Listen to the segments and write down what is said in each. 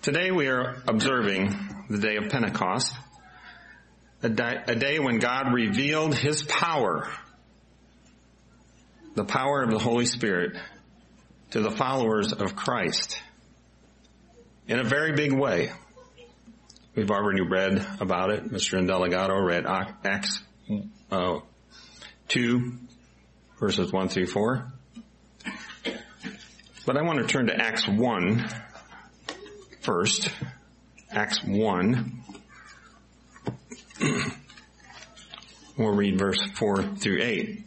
Today we are observing the day of Pentecost, a day when God revealed His power, the power of the Holy Spirit, to the followers of Christ in a very big way. We've already read about it. Mr. Indeligado read Acts 2, verses 1 through 4. But I want to turn to Acts 1 first. Acts 1. We'll read verse 4 through 8.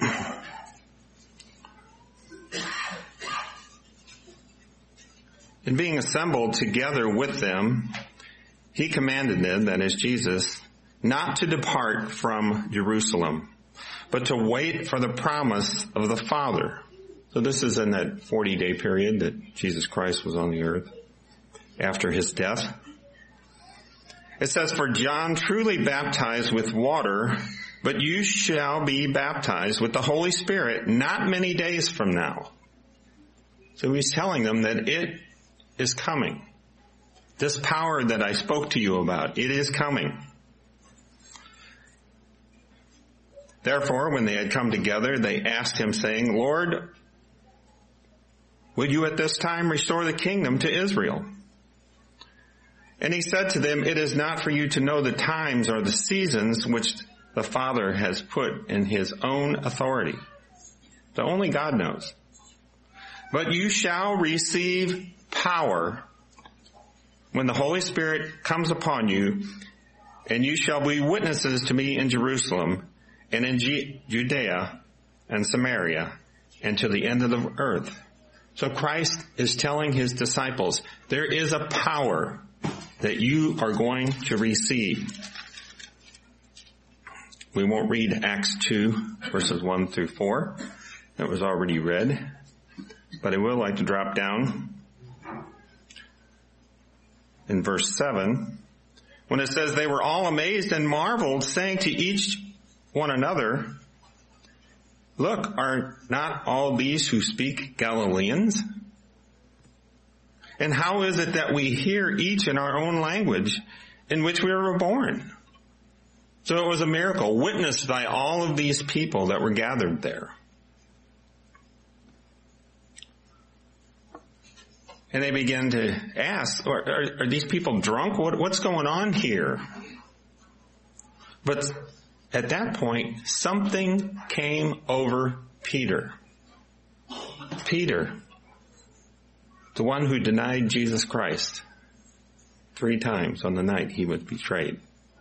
And being assembled together with them, He commanded them, that is Jesus, not to depart from Jerusalem, but to wait for the promise of the Father. So this is in that 40-day period that Jesus Christ was on the earth after His death. It says, "For John truly baptized with water, but you shall be baptized with the Holy Spirit not many days from now." So He's telling them that it is coming. This power that I spoke to you about, it is coming. Therefore, when they had come together, they asked Him, saying, "Lord, would you at this time restore the kingdom to Israel?" And He said to them, "It is not for you to know the times or the seasons which the Father has put in His own authority. So only God knows. But you shall receive power when the Holy Spirit comes upon you, and you shall be witnesses to me in Jerusalem and in Judea and Samaria and to the end of the earth." So Christ is telling His disciples, there is a power that you are going to receive. We won't read Acts 2, verses 1 through 4. That was already read. But I would like to drop down in verse 7, when it says, "They were all amazed and marveled, saying to each one another, 'Look, are not all these who speak Galileans? And how is it that we hear each in our own language in which we were born?' So it was a miracle witnessed by all of these people that were gathered there. And they began to ask, are these people drunk? What's going on here? But at that point, something came over Peter. Peter, the one who denied Jesus Christ 3 times on the night He was betrayed.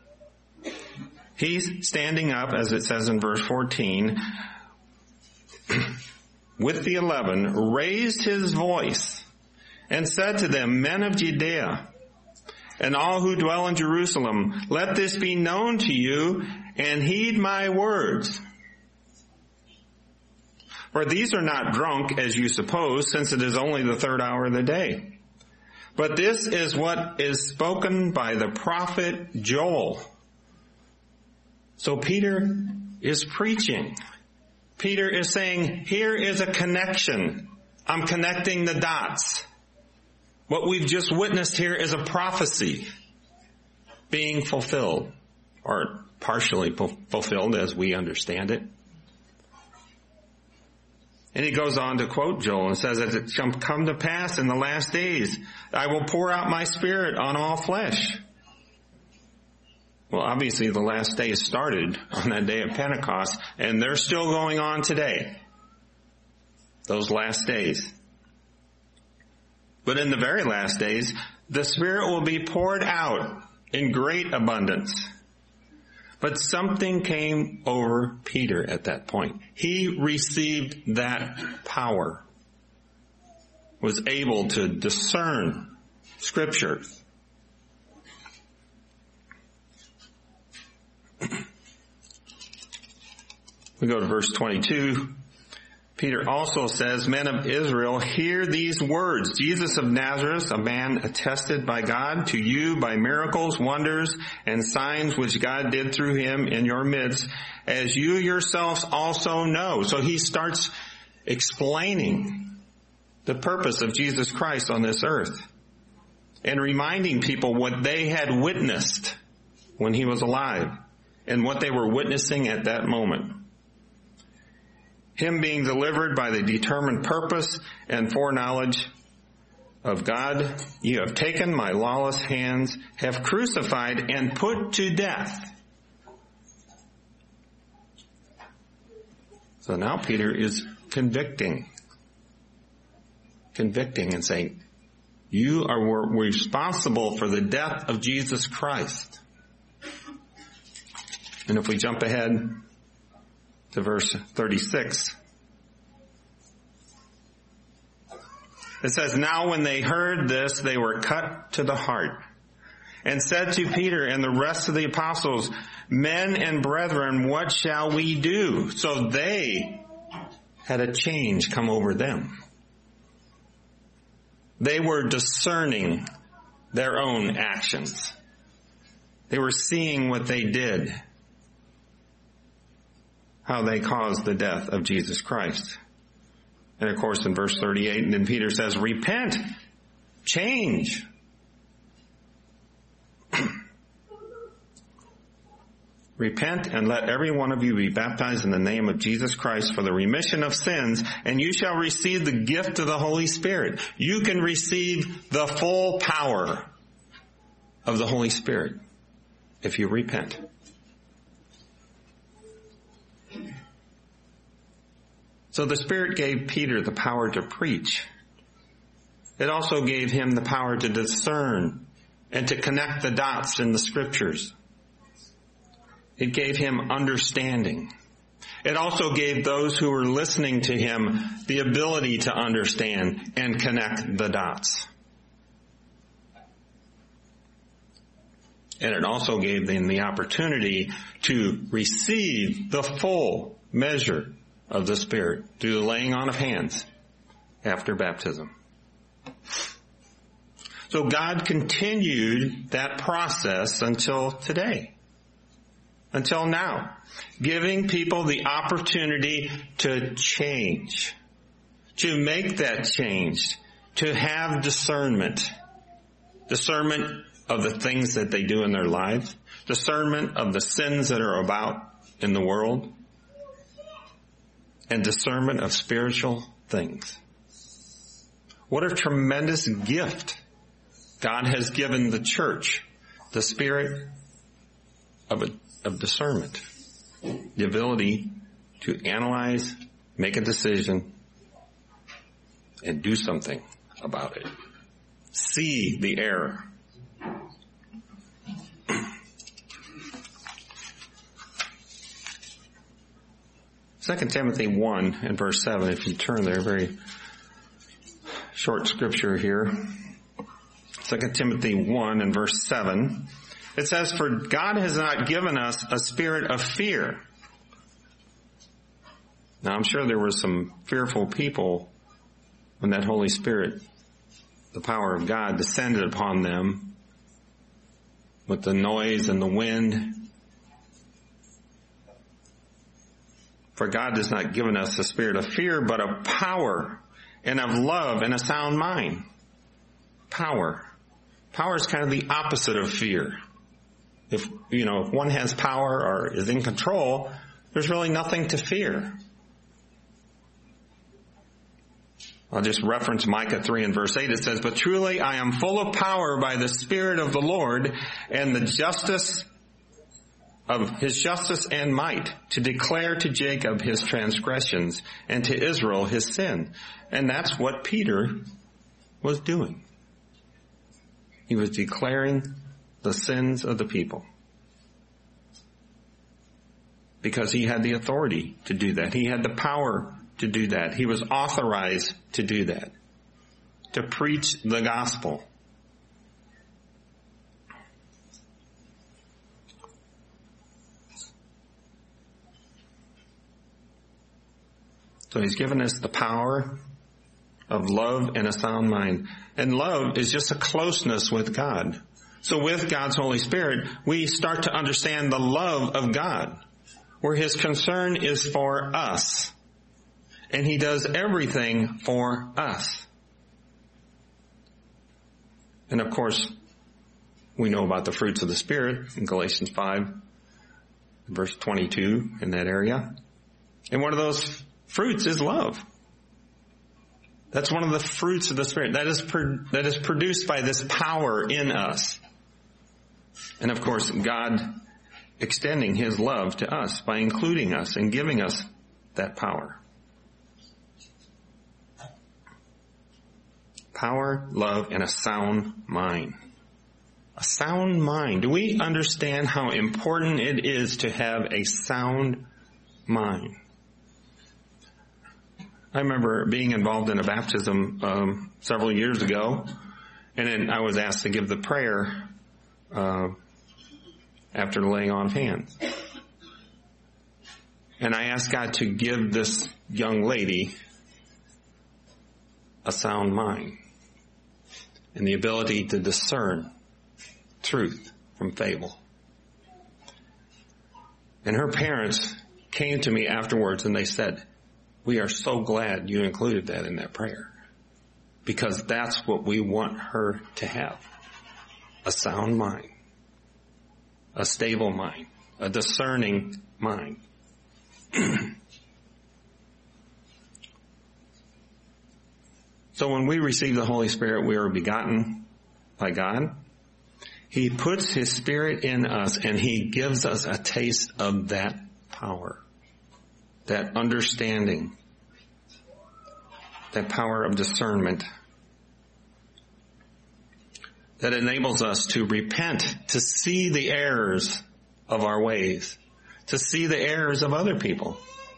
He's standing up, as it says in verse 14, with the 11, raised His voice and said to them, "Men of Judea, and all who dwell in Jerusalem, let this be known to you, and heed my words. For these are not drunk, as you suppose, since it is only the 3rd hour of the day. But this is what is spoken by the prophet Joel." So Peter is preaching. Peter is saying, here is a connection. I'm connecting the dots. What we've just witnessed here is a prophecy being fulfilled, or partially fulfilled as we understand it. And he goes on to quote Joel and says, "As it shall come to pass in the last days, I will pour out my Spirit on all flesh." Well, obviously the last days started on that day of Pentecost, and they're still going on today. Those last days. But in the very last days, the Spirit will be poured out in great abundance. But something came over Peter at that point. He received that power, was able to discern Scriptures. We go to verse 22. Peter also says, "Men of Israel, hear these words. Jesus of Nazareth, a man attested by God to you by miracles, wonders, and signs which God did through Him in your midst, as you yourselves also know." So he starts explaining the purpose of Jesus Christ on this earth. and reminding people what they had witnessed when he was alive and what they were witnessing at that moment. Him being delivered by the determined purpose and foreknowledge of God. You have taken my lawless hands, have crucified and put to death. So now Peter is convicting and saying, you are responsible for the death of Jesus Christ. And if we jump ahead to verse 36, it says, now when they heard this, they were cut to the heart and said to Peter and the rest of the apostles, men and brethren, what shall we do? So they had a change come over them. They were discerning their own actions. They were seeing what they did, how they caused the death of Jesus Christ. And of course in verse 38, and then Peter says, repent, change. Repent and let every one of you be baptized in the name of Jesus Christ for the remission of sins, and you shall receive the gift of the Holy Spirit. You can receive the full power of the Holy Spirit if you repent. So the Spirit gave Peter the power to preach. It also gave him the power to discern and to connect the dots in the Scriptures. It gave him understanding. It also gave those who were listening to him the ability to understand and connect the dots. And it also gave them the opportunity to receive the full measure of the Spirit through the laying on of hands after baptism. So God continued that process until today. Until now, giving people the opportunity to change, to make that change, to have discernment of the things that they do in their lives, discernment of the sins that are about in the world, and discernment of spiritual things. What a tremendous gift God has given the church, the spirit of discernment, the ability to analyze, make a decision, and do something about it. See the error. Second Timothy 1 and verse 7, if you turn there, very short scripture here. 2 Timothy 1 and verse 7. It says, for God has not given us a spirit of fear. Now I'm sure there were some fearful people when that Holy Spirit, the power of God, descended upon them with the noise and the wind. For God has not given us a spirit of fear, but of power and of love and a sound mind. Power. Power is kind of the opposite of fear. If one has power or is in control, there's really nothing to fear. I'll just reference Micah 3 and verse 8. It says, but truly I am full of power by the Spirit of the Lord and the justice of his justice and might to declare to Jacob his transgressions and to Israel his sin. And that's what Peter was doing. He was declaring the sins of the people. Because he had the authority to do that. He had the power to do that. He was authorized to do that. To preach the gospel. So he's given us the power of love and a sound mind. And love is just a closeness with God. So with God's Holy Spirit, we start to understand the love of God, where his concern is for us. And he does everything for us. And of course, we know about the fruits of the Spirit in Galatians 5, verse 22, in that area. And one of those fruits is love. That's one of the fruits of the Spirit. That is produced by this power in us. And of course, God extending His love to us by including us and giving us that power. Power, love, and a sound mind. A sound mind. Do we understand how important it is to have a sound mind? I remember being involved in a baptism several years ago, and then I was asked to give the prayer after the laying on of hands. And I asked God to give this young lady a sound mind and the ability to discern truth from fable. And her parents came to me afterwards and they said, "We are so glad you included that in that prayer, because that's what we want her to have. A sound mind, a stable mind, a discerning mind." So when we receive the Holy Spirit, we are begotten by God. He puts His Spirit in us and He gives us a taste of that power, that understanding, that power of discernment that enables us to repent, to see the errors of our ways, to see the errors of other people,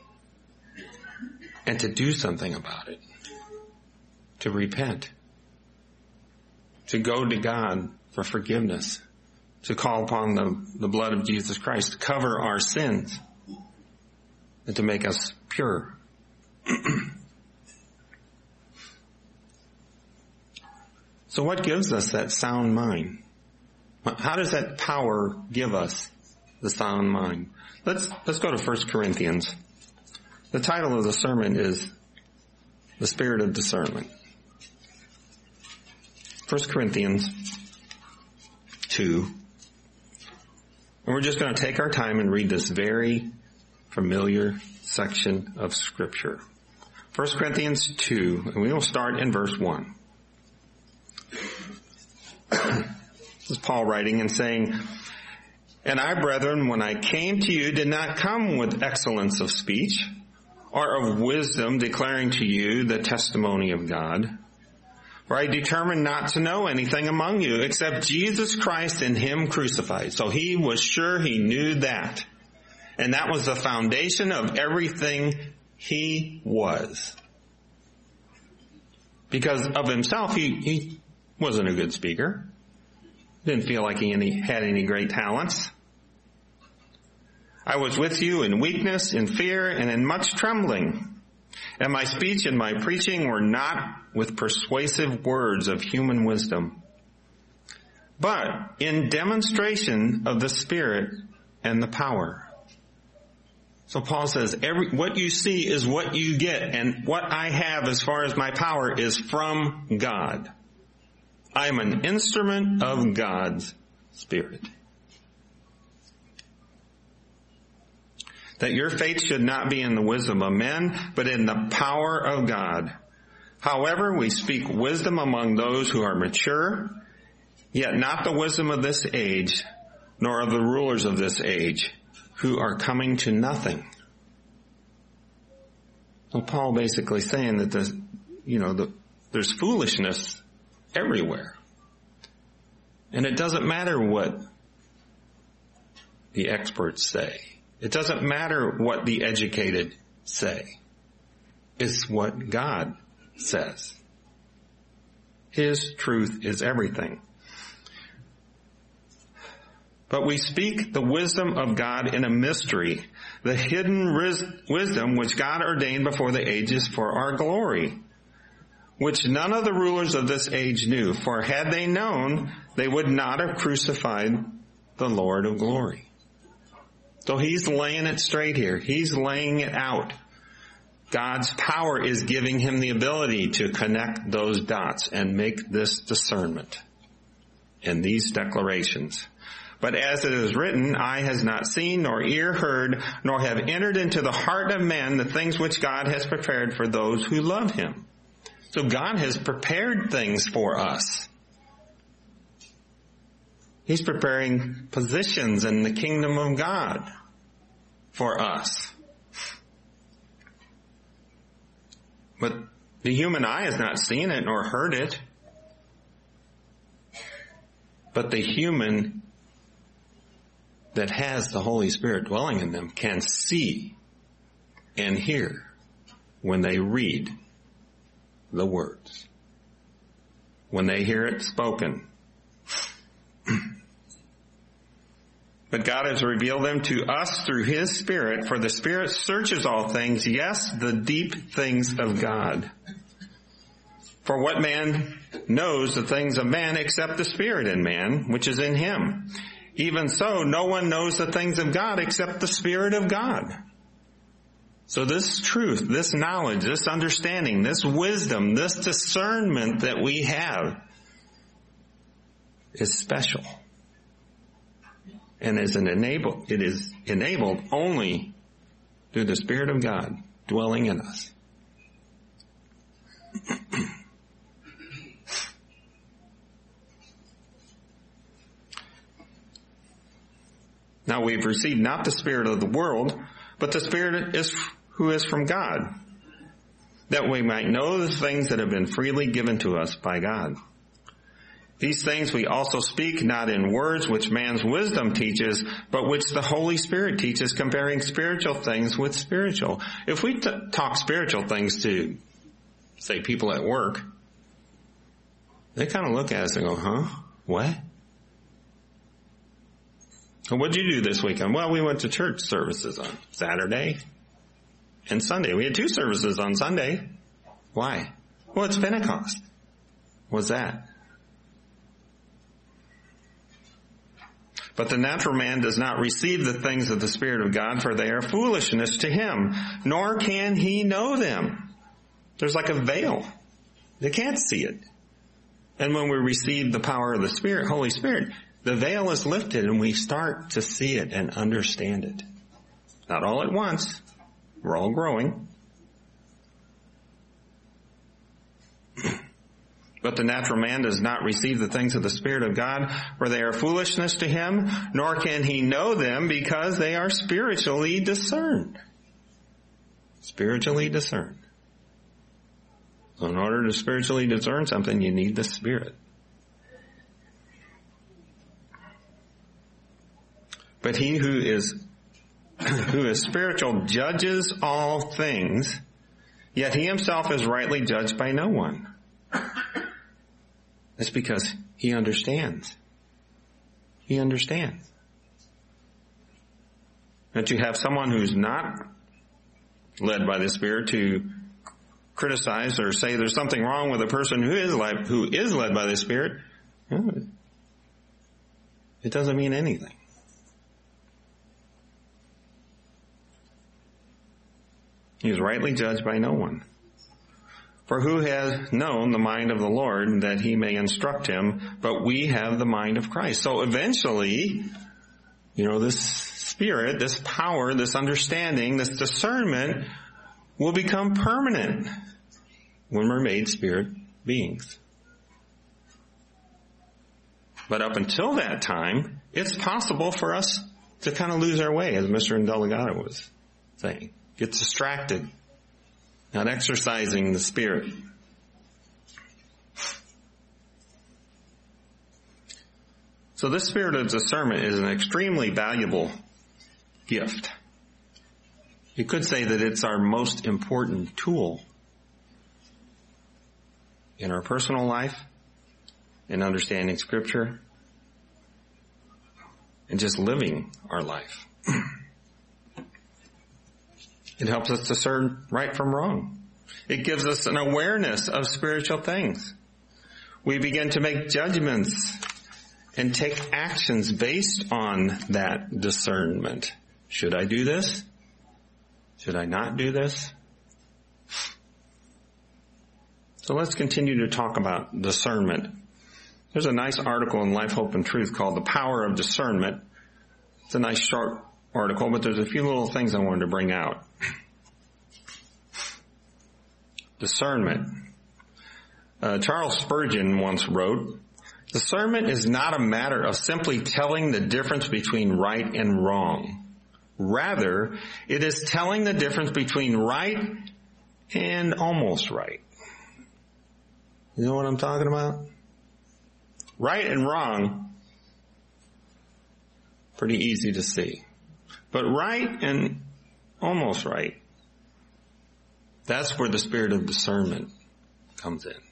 and to do something about it, to repent, to go to God for forgiveness, to call upon the blood of Jesus Christ to cover our sins and to make us pure. So what gives us that sound mind? How does that power give us the sound mind? Let's go to 1 Corinthians. The title of the sermon is The Spirit of Discernment. 1 Corinthians 2. And we're just going to take our time and read this very familiar section of Scripture. 1 Corinthians 2, and we will start in verse 1. This is Paul writing and saying, "And I, brethren, when I came to you, did not come with excellence of speech or of wisdom, declaring to you the testimony of God. For I determined not to know anything among you except Jesus Christ and Him crucified." So he was sure he knew that. And that was the foundation of everything he was. Because of himself, he wasn't a good speaker. Didn't feel like he had any great talents. "I was with you in weakness, in fear, and in much trembling. And my speech and my preaching were not with persuasive words of human wisdom, but in demonstration of the Spirit and the power." So Paul says, what you see is what you get, and what I have as far as my power is from God. I'm an instrument of God's Spirit. "That your faith should not be in the wisdom of men, but in the power of God. However, we speak wisdom among those who are mature, yet not the wisdom of this age, nor of the rulers of this age, who are coming to nothing." Well, Paul basically saying that there's foolishness everywhere. And it doesn't matter what the experts say. It doesn't matter what the educated say. It's what God says. His truth is everything. "But we speak the wisdom of God in a mystery, the hidden wisdom which God ordained before the ages for our glory, which none of the rulers of this age knew. For had they known, they would not have crucified the Lord of glory." So he's laying it straight here. He's laying it out. God's power is giving him the ability to connect those dots and make this discernment. in these declarations. But as it is written, eye has not seen, nor ear heard, nor have entered into the heart of man the things which God has prepared for those who love him. So God has prepared things for us. He's preparing positions in the kingdom of God for us. But the human eye has not seen it nor heard it. But the human that has the Holy Spirit dwelling in them can see and hear when they read the words, when they hear it spoken. But God has revealed them to us through his Spirit, for the Spirit searches all things, yes, the deep things of God. For what man knows the things of man except the Spirit in man, which is in him? Even so, no one knows the things of God except the Spirit of God. So this truth, this knowledge, this understanding, this wisdom, this discernment that we have is special. And it is enabled only through the Spirit of God dwelling in us. Now we've received not the spirit of the world, but the Spirit who is from God, that we might know the things that have been freely given to us by God. These things we also speak not in words which man's wisdom teaches, but which the Holy Spirit teaches, comparing spiritual things with spiritual. If we talk spiritual things to, say, people at work, they kind of look at us and go, huh? What? What'd you do this weekend? Well, we went to church services on Saturday and Sunday. We had 2 services on Sunday. Why? Well, it's Pentecost. What's that? But the natural man does not receive the things of the Spirit of God, for they are foolishness to him, nor can he know them. There's like a veil. They can't see it. And when we receive the power of the Spirit, Holy Spirit, the veil is lifted and we start to see it and understand it. Not all at once. We're all growing. But the natural man does not receive the things of the Spirit of God, for they are foolishness to him, nor can he know them because they are spiritually discerned. Spiritually discerned. So in order to spiritually discern something, you need the Spirit. But he who is spiritual judges all things, yet he himself is rightly judged by no one. That's because he understands. He understands. That you have someone who's not led by the Spirit to criticize or say there's something wrong with a person who is led by the Spirit, it doesn't mean anything. He is rightly judged by no one. For who has known the mind of the Lord that he may instruct him? But we have the mind of Christ. So eventually, this Spirit, this power, this understanding, this discernment will become permanent when we're made Spirit beings. But up until that time, it's possible for us to kind of lose our way, as Mr. Indeligado was saying. Get distracted. Not exercising the Spirit. So this spirit of discernment is an extremely valuable gift. You could say that it's our most important tool in our personal life, in understanding Scripture, and just living our life. It helps us discern right from wrong. It gives us an awareness of spiritual things. We begin to make judgments and take actions based on that discernment. Should I do this? Should I not do this? So let's continue to talk about discernment There's a nice article in Life, Hope, and Truth called The Power of Discernment. It's a nice short article, but there's a few little things I wanted to bring out. Discernment. Charles Spurgeon once wrote, "Discernment is not a matter of simply telling the difference between right and wrong. Rather, it is telling the difference between right and almost right." You know what I'm talking about? Right and wrong, pretty easy to see. But right and almost right, that's where the spirit of discernment comes in.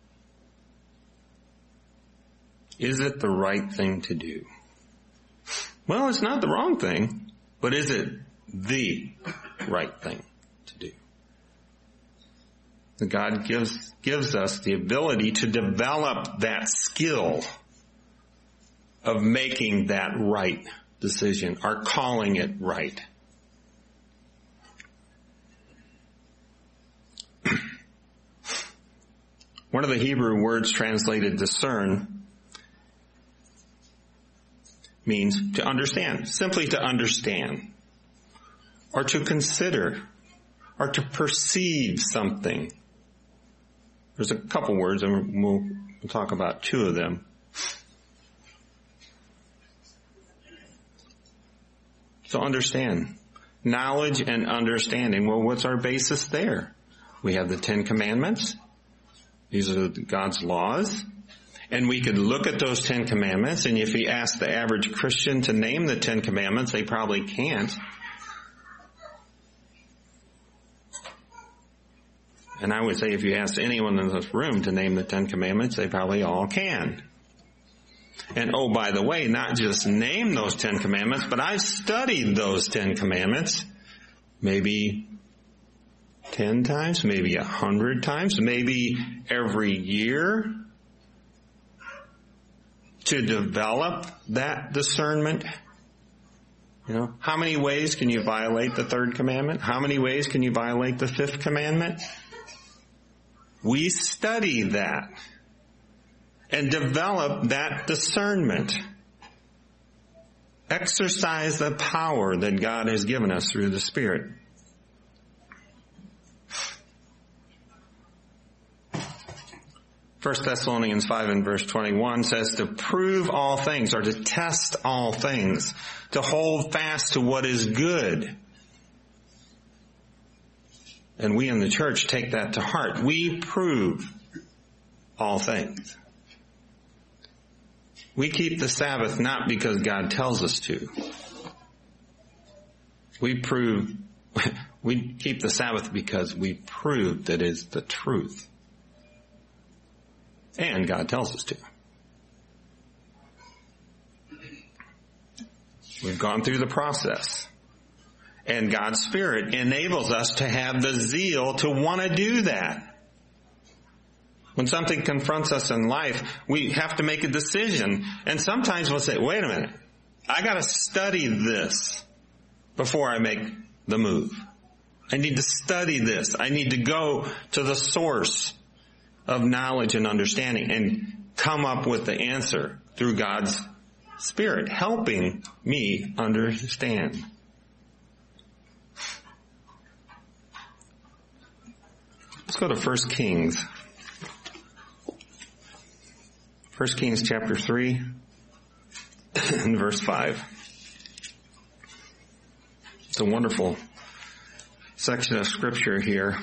Is it the right thing to do? Well, it's not the wrong thing, but is it the right thing to do? God gives us the ability to develop that skill of making that right decision, or calling it right. One of the Hebrew words translated discern means to understand, simply to understand, or to consider, or to perceive something. There's a couple words, and we'll talk about two of them. So understand. Knowledge and understanding. Well, what's our basis there? We have the 10 Commandments. These are God's laws. And we could look at those 10 Commandments, and if you ask the average Christian to name the 10 Commandments, they probably can't. And I would say if you ask anyone in this room to name the 10 Commandments, they probably all can. And oh, by the way, not just name those 10 Commandments, but I've studied those 10 Commandments maybe 10 times, maybe 100 times, maybe every year to develop that discernment. You know, how many ways can you violate the 3rd commandment? How many ways can you violate the 5th commandment? We study that and develop that discernment. Exercise the power that God has given us through the Spirit. 1 Thessalonians 5 and verse 21 says to prove all things, or to test all things, to hold fast to what is good. And we in the church take that to heart. We prove all things. We keep the Sabbath not because God tells us to. We keep the Sabbath because we prove that it's the truth. And God tells us to. We've gone through the process. And God's Spirit enables us to have the zeal to want to do that. When something confronts us in life, we have to make a decision. And sometimes we'll say, wait a minute, I got to study this before I make the move. I need to study this. I need to go to the source of knowledge and understanding and come up with the answer through God's Spirit, helping me understand. Let's go to 1 Kings. 1 Kings chapter 3 and verse 5. It's a wonderful section of scripture here.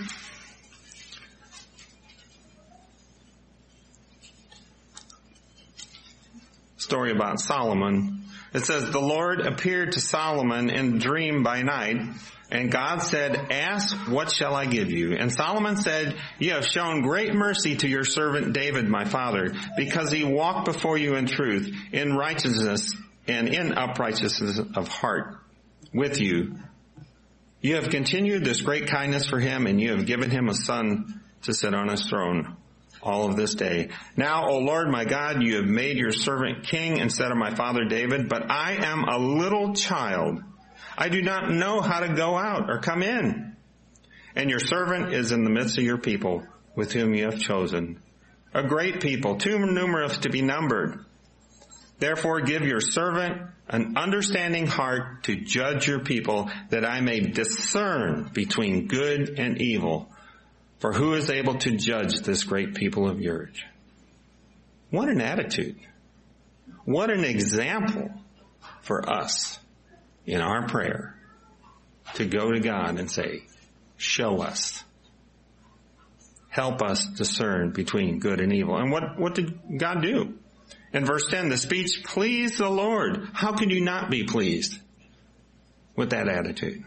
Story about Solomon. It says, the Lord appeared to Solomon in a dream by night, and God said, ask, what shall I give you? And Solomon said, you have shown great mercy to your servant David, my father, because he walked before you in truth, in righteousness, and in uprightness of heart with you. You have continued this great kindness for him, and you have given him a son to sit on his throne all of this day. Now, O Lord my God, you have made your servant king instead of my father David, but I am a little child. I do not know how to go out or come in. And your servant is in the midst of your people with whom you have chosen, a great people, too numerous to be numbered. Therefore give your servant an understanding heart to judge your people, that I may discern between good and evil. For who is able to judge this great people of yours? What an attitude. What an example for us in our prayer to go to God and say, show us. Help us discern between good and evil. And what did God do? In verse 10, the speech pleased the Lord. How could you not be pleased with that attitude?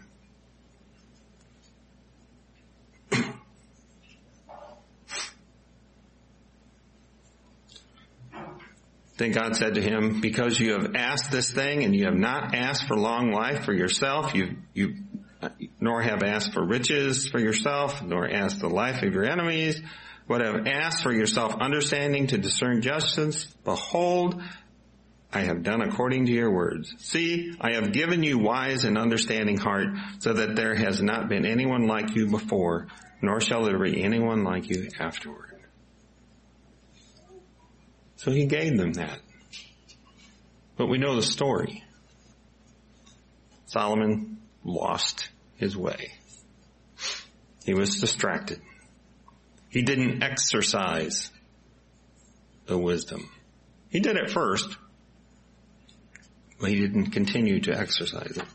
Then God said to him, because you have asked this thing and you have not asked for long life for yourself, you nor have asked for riches for yourself, nor asked the life of your enemies, but have asked for yourself understanding to discern justice. Behold, I have done according to your words. See, I have given you wise and understanding heart, so that there has not been anyone like you before, nor shall there be anyone like you afterward. So he gave them that. But we know the story. Solomon lost his way. He was distracted. He didn't exercise the wisdom. He did it first, but he didn't continue to exercise it.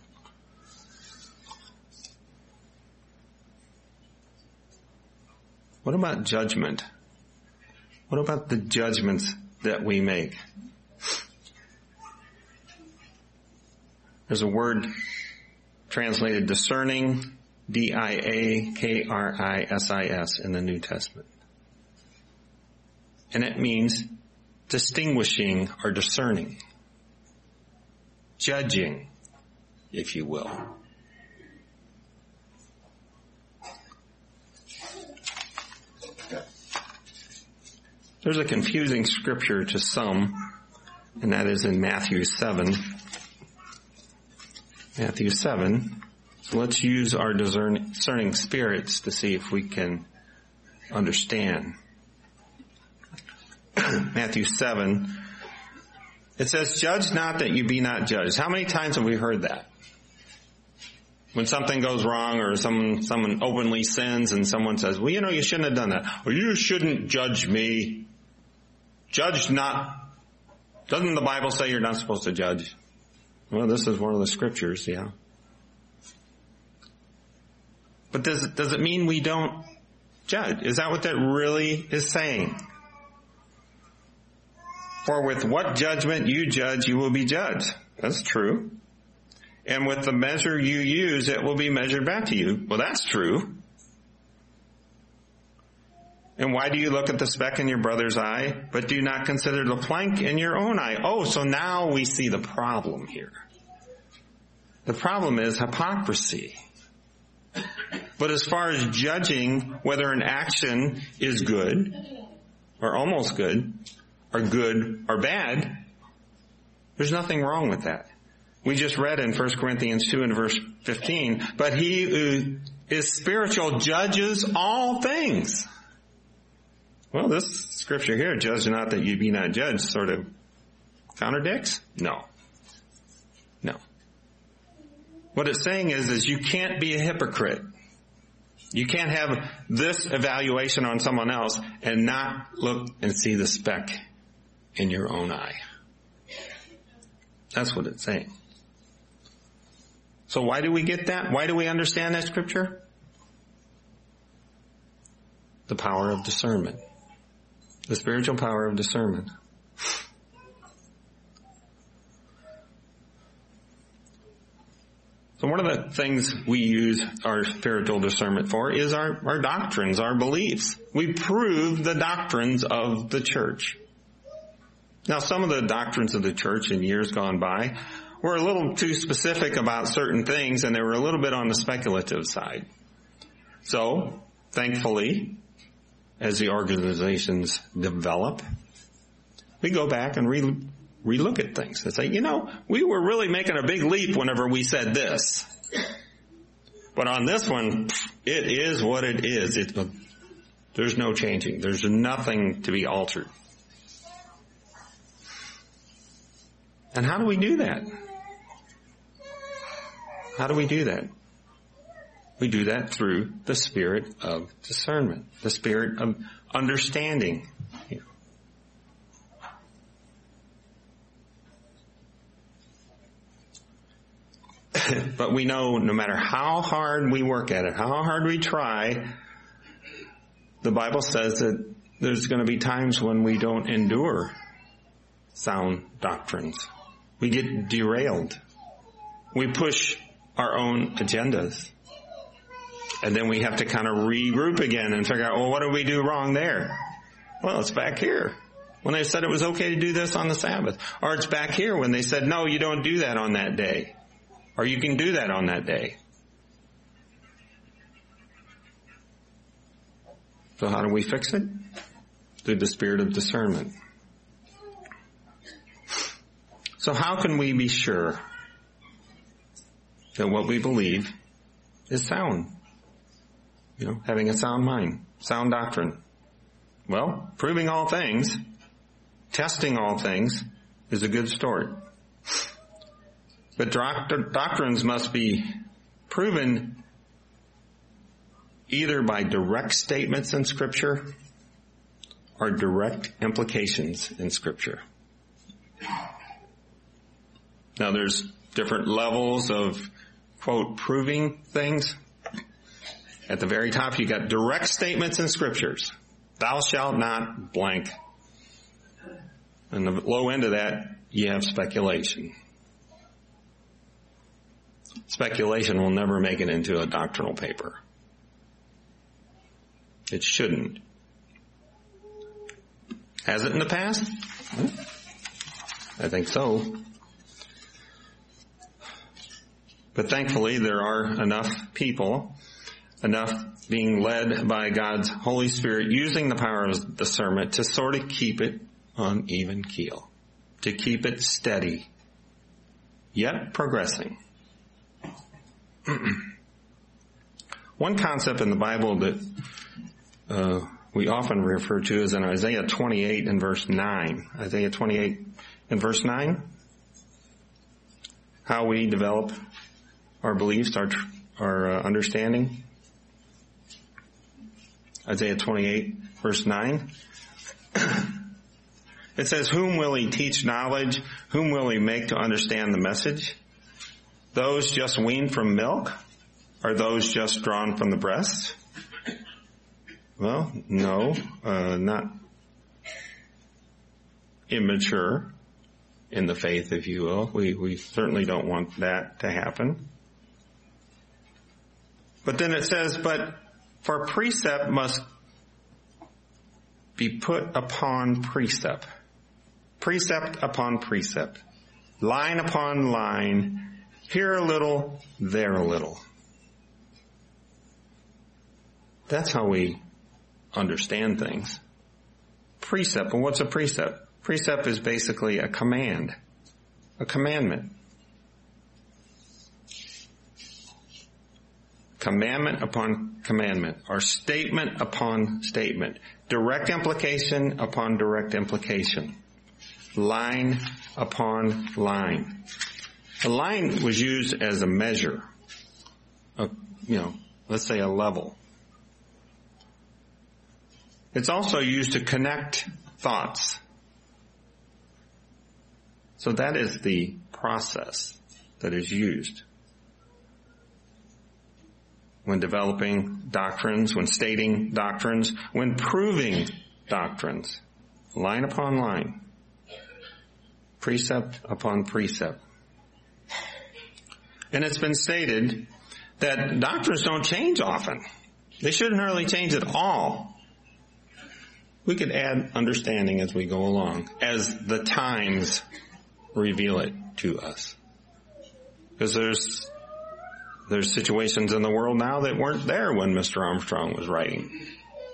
What about judgment? What about the judgments that we make? There's a word translated discerning, D-I-A-K-R-I-S-I-S in the New Testament. And it means distinguishing or discerning. Judging, if you will. There's a confusing scripture to some, and that is in Matthew 7. Matthew 7. So let's use our discerning spirits to see if we can understand. Matthew 7. It says, judge not that you be not judged. How many times have we heard that? When something goes wrong or someone openly sins and someone says, well, you shouldn't have done that. Or you shouldn't judge me. Judge not. Doesn't the Bible say you're not supposed to judge? Well, this is one of the scriptures, yeah. But does it mean we don't judge? Is that what that really is saying? For with what judgment you judge, you will be judged. That's true. And with the measure you use, it will be measured back to you. Well, that's true. And why do you look at the speck in your brother's eye, but do not consider the plank in your own eye? Oh, so now we see the problem here. The problem is hypocrisy. But as far as judging whether an action is good, or almost good, or bad, there's nothing wrong with that. We just read in 1 Corinthians 2 and verse 15, but he who is spiritual judges all things. Well, this scripture here, judge not that you be not judged, sort of contradicts? No. What it's saying is you can't be a hypocrite. You can't have this evaluation on someone else and not look and see the speck in your own eye. That's what it's saying. So why do we get that? Why do we understand that scripture? The power of discernment. The spiritual power of discernment. So one of the things we use our spiritual discernment for is our doctrines, our beliefs. We prove the doctrines of the church. Now, some of the doctrines of the church in years gone by were a little too specific about certain things, and they were a little bit on the speculative side. So, thankfully, as the organizations develop, we go back and relook at things and say, we were really making a big leap whenever we said this. But on this one, it is what it is. There's no changing. There's nothing to be altered. And how do we do that? How do we do that? We do that through the spirit of discernment, the spirit of understanding. But we know no matter how hard we work at it, how hard we try, the Bible says that there's going to be times when we don't endure sound doctrines. We get derailed. We push our own agendas. And then we have to kind of regroup again and figure out, well, what did we do wrong there? Well, it's back here. When they said it was okay to do this on the Sabbath. Or it's back here when they said, no, you don't do that on that day. Or you can do that on that day. So how do we fix it? Through the spirit of discernment. So how can we be sure that what we believe is sound? Having a sound mind, sound doctrine. Well, proving all things, testing all things is a good start. But doctrines must be proven either by direct statements in Scripture or direct implications in Scripture. Now there's different levels of, quote, proving things. At the very top you got direct statements in Scriptures. Thou shalt not blank. And the low end of that, you have speculation. Speculation will never make it into a doctrinal paper. It shouldn't. Has it in the past? I think so. But thankfully there are enough people, enough being led by God's Holy Spirit, using the power of discernment to sort of keep it on even keel, to keep it steady, yet progressing. One concept in the Bible that we often refer to is in Isaiah 28 and verse 9. Isaiah 28 and verse 9. How we develop our beliefs, our understanding. Isaiah 28 verse 9. It says, whom will he teach knowledge? Whom will he make to understand the message? Those just weaned from milk? Or those just drawn from the breast? Well, no, not immature in the faith, if you will. We certainly don't want that to happen. But then it says, but for precept must be put upon precept. Precept upon precept. Line upon line. Here a little, there a little. That's how we understand things. Precept. Well, what's a precept? Precept is basically a command. A commandment. Commandment upon commandment, or statement upon statement. Direct implication upon direct implication. Line upon line. A line was used as a measure. Let's say a level. It's also used to connect thoughts. So that is the process that is used when developing doctrines, when stating doctrines, when proving doctrines. Line upon line. Precept upon precept. And it's been stated that doctrines don't change often. They shouldn't really change at all. We could add understanding as we go along, as the times reveal it to us. Because there's situations in the world now that weren't there when Mr. Armstrong was writing.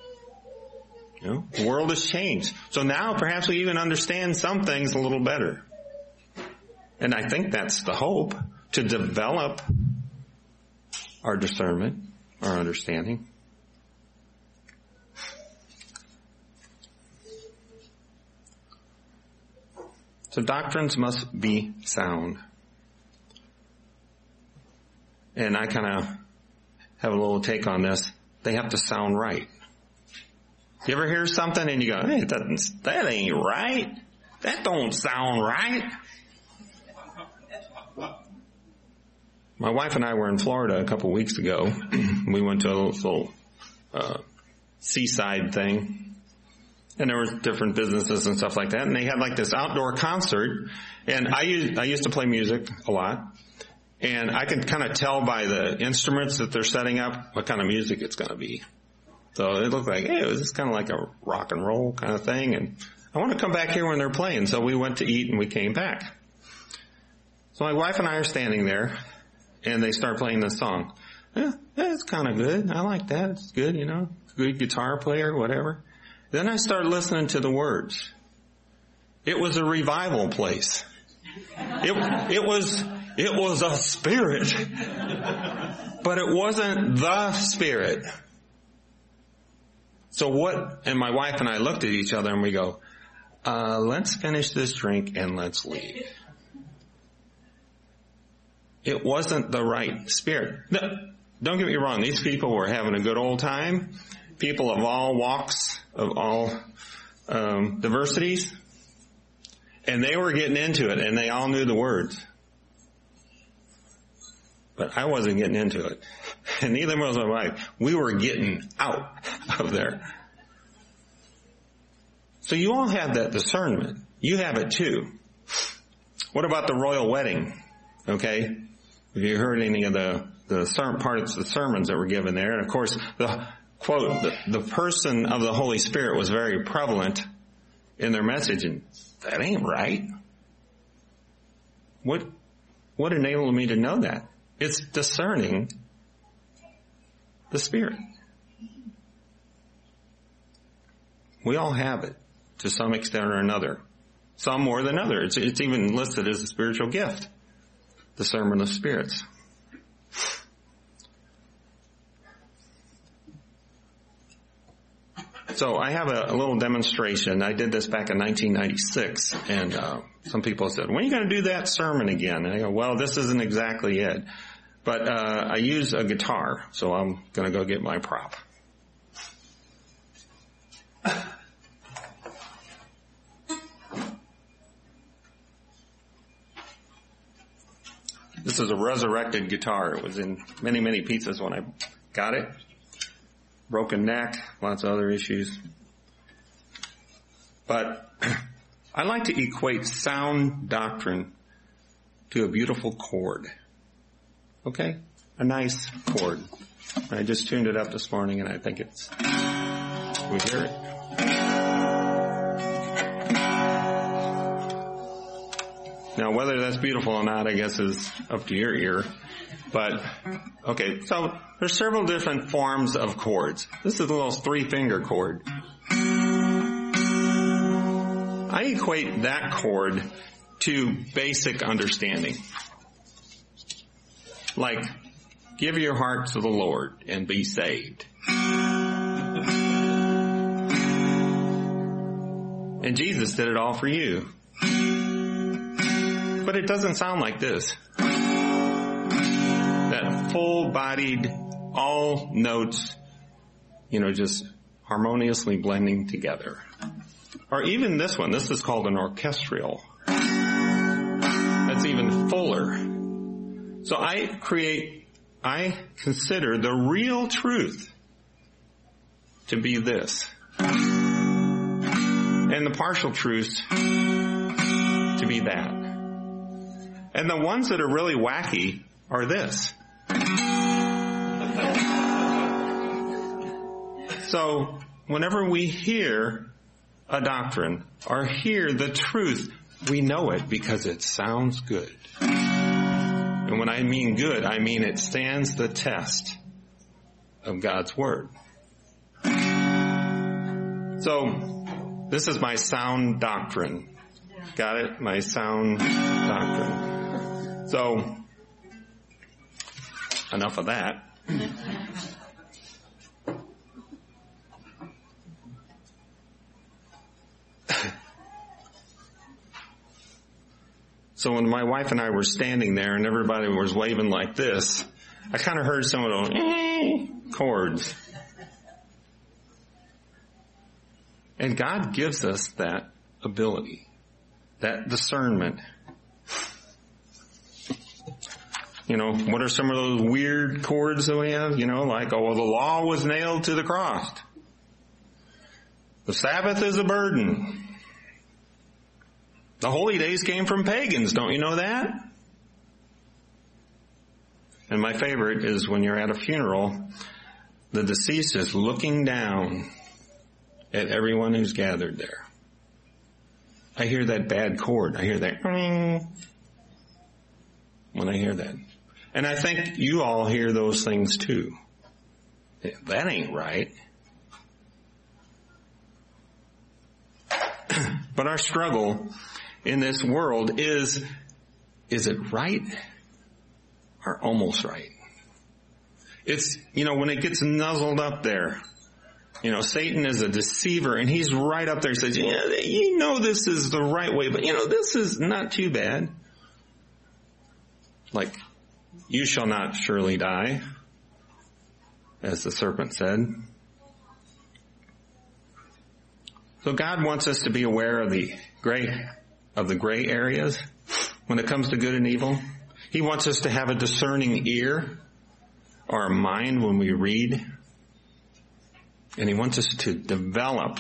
The world has changed. So now perhaps we even understand some things a little better. And I think that's the hope, to develop our discernment, our understanding. So doctrines must be sound. And I kind of have a little take on this. They have to sound right. You ever hear something and you go, hey, that ain't right. That don't sound right. My wife and I were in Florida a couple weeks ago. We went to a little seaside thing. And there were different businesses and stuff like that. And they had like this outdoor concert. And I used to play music a lot. And I can kind of tell by the instruments that they're setting up what kind of music it's going to be. So it looked like, hey, it was just kind of like a rock and roll kind of thing. And I want to come back here when they're playing. So we went to eat and we came back. So my wife and I are standing there and they start playing this song. Yeah, it's kind of good. I like that. It's good, you know, good guitar player, whatever. Then I started listening to the words. It was a revival place. It was a spirit, but it wasn't the Spirit. So what, and my wife and I looked at each other and we go, let's finish this drink and let's leave. It wasn't the right spirit. No, don't get me wrong. These people were having a good old time. People of all walks, of all diversities. And they were getting into it and they all knew the words. But I wasn't getting into it. And neither was my wife. We were getting out of there. So you all have that discernment. You have it too. What about the royal wedding? Okay? Have you heard any of the parts of the sermons that were given there? And of course, the quote, the person of the Holy Spirit was very prevalent in their message, and that ain't right. What enabled me to know that? It's discerning the Spirit. We all have it to some extent or another. Some more than others. It's even listed as a spiritual gift. Discernment of spirits. So I have a little demonstration. I did this back in 1996, and some people said, when are you going to do that sermon again? And I go, well, this isn't exactly it. But I use a guitar, so I'm going to go get my prop. This is a resurrected guitar. It was in many, many pieces when I got it. Broken neck, lots of other issues. But I like to equate sound doctrine to a beautiful chord. Okay? A nice chord. I just tuned it up this morning and I think we hear it. Now, whether that's beautiful or not, I guess is up to your ear. But, okay, so there's several different forms of chords. This is a little 3-finger chord. I equate that chord to basic understanding. Like, give your heart to the Lord and be saved. And Jesus did it all for you. But it doesn't sound like this. That full-bodied, all notes, just harmoniously blending together. Or even this one. This is called an orchestral. That's even fuller. So I consider the real truth to be this. And the partial truths to be that. And the ones that are really wacky are this. So, whenever we hear a doctrine or hear the truth, we know it because it sounds good. And when I mean good, I mean it stands the test of God's Word. So, this is my sound doctrine. Got it? My sound doctrine. So, enough of that. So when my wife and I were standing there and everybody was waving like this, I kind of heard some of those chords. And God gives us that ability, that discernment. You know, what are some of those weird chords that we have? You know, like, oh, well, the law was nailed to the cross. The Sabbath is a burden. The holy days came from pagans. Don't you know that? And my favorite is when you're at a funeral, the deceased is looking down at everyone who's gathered there. I hear that bad chord. I hear that when I hear that. And I think you all hear those things too. That ain't right. But our struggle in this world is it right or almost right? It's, you know, when it gets nuzzled up there, you know, Satan is a deceiver and he's right up there and says, yeah, you know this is the right way, but you know, this is not too bad. Like, you shall not surely die, as the serpent said. So God wants us to be aware of the gray areas when it comes to good and evil. He wants us to have a discerning ear or a mind when we read. And he wants us to develop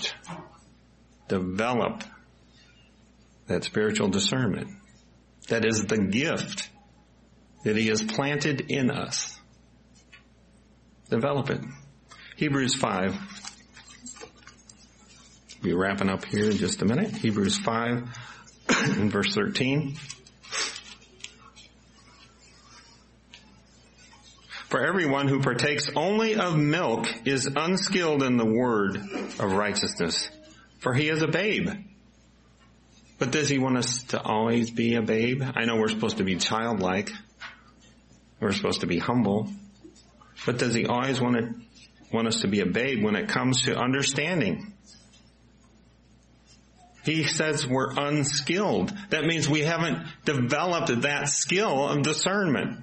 that spiritual discernment. That is the gift that he has planted in us. Develop it. Hebrews 5. We'll be wrapping up here in just a minute. Hebrews 5 and verse 13. For everyone who partakes only of milk is unskilled in the word of righteousness, for he is a babe. But does he want us to always be a babe? I know we're supposed to be childlike. We're supposed to be humble. But does he always want us to be a babe when it comes to understanding? He says we're unskilled. That means we haven't developed that skill of discernment.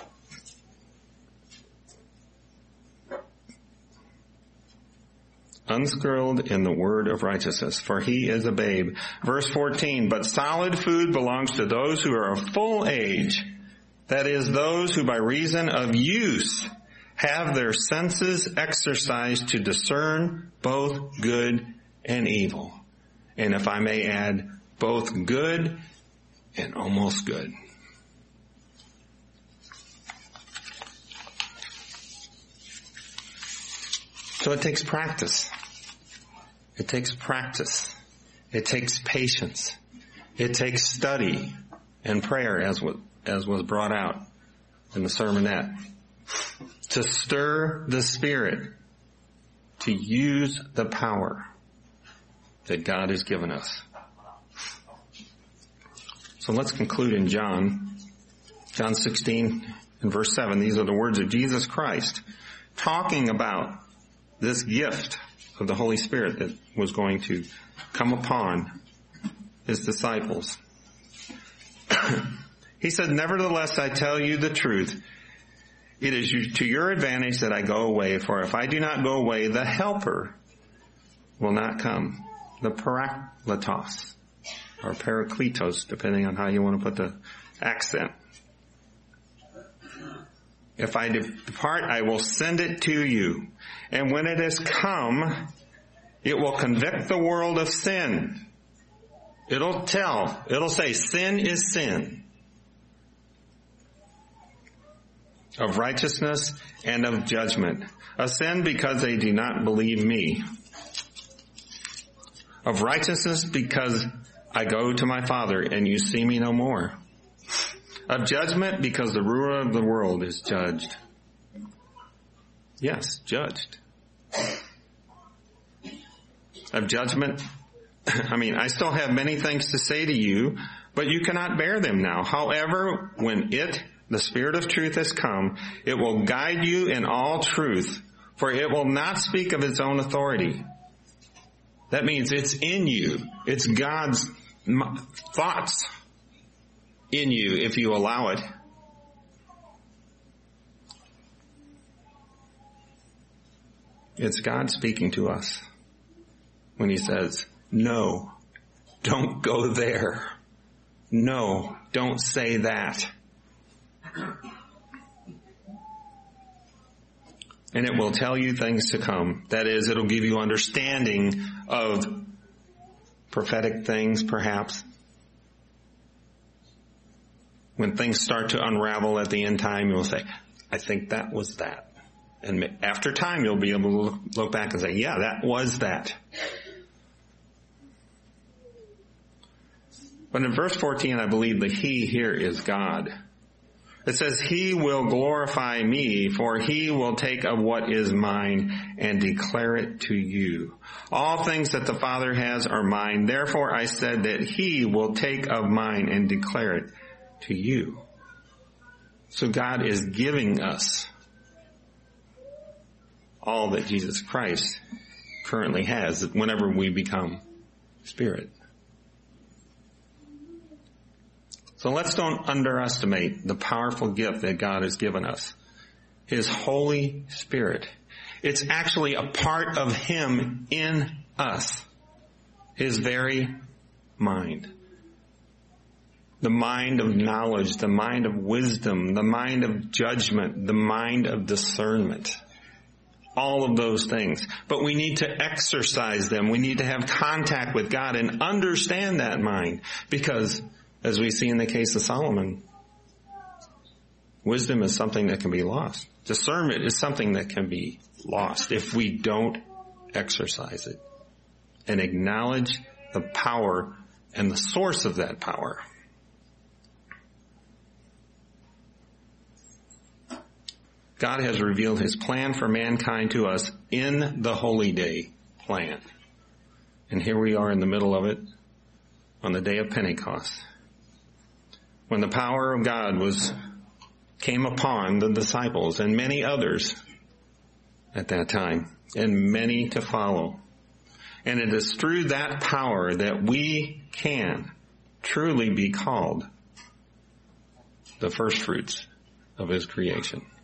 Unskilled in the word of righteousness, for he is a babe. Verse 14, but solid food belongs to those who are of full age. That is, those who by reason of use have their senses exercised to discern both good and evil. And if I may add, both good and almost good. So it takes practice. It takes practice. It takes patience. It takes study and prayer, as was brought out in the sermonette, to stir the Spirit, to use the power that God has given us. So let's conclude in John 16 and verse 7. These are the words of Jesus Christ talking about this gift of the Holy Spirit that was going to come upon his disciples. He said, nevertheless, I tell you the truth. It is to your advantage that I go away, for if I do not go away, the Helper will not come. The Parakletos, or Parakletos, depending on how you want to put the accent. If I depart, I will send it to you. And when it has come, it will convict the world of sin. It'll say, sin is sin. Of righteousness and of judgment. Of sin because they do not believe me. Of righteousness because I go to my Father and you see me no more. Of judgment because the ruler of the world is judged. Yes, judged. Of judgment, I still have many things to say to you, but you cannot bear them now. However, when the Spirit of truth has come, it will guide you in all truth, for it will not speak of its own authority. That means it's in you. It's God's thoughts. in you if you allow it. It's God speaking to us when he says, no, don't go there. No, don't say that. And it will tell you things to come. That is, it'll give you understanding of prophetic things, perhaps. When things start to unravel at the end time, you'll say, I think that was that. And after time, you'll be able to look back and say, yeah, that was that. But in verse 14, I believe the he here is God. It says, he will glorify me, for he will take of what is mine and declare it to you. All things that the Father has are mine. Therefore I said that he will take of mine and declare it to you. So God is giving us all that Jesus Christ currently has whenever we become Spirit. So let's don't underestimate the powerful gift that God has given us. His Holy Spirit. It's actually a part of Him in us. His very mind. The mind of knowledge, the mind of wisdom, the mind of judgment, the mind of discernment. All of those things. But we need to exercise them. We need to have contact with God and understand that mind. Because, as we see in the case of Solomon, wisdom is something that can be lost. Discernment is something that can be lost if we don't exercise it and acknowledge the power and the source of that power. God has revealed His plan for mankind to us in the Holy Day plan. And here we are in the middle of it on the day of Pentecost, when the power of God came upon the disciples and many others at that time, and many to follow. And it is through that power that we can truly be called the first fruits of His creation.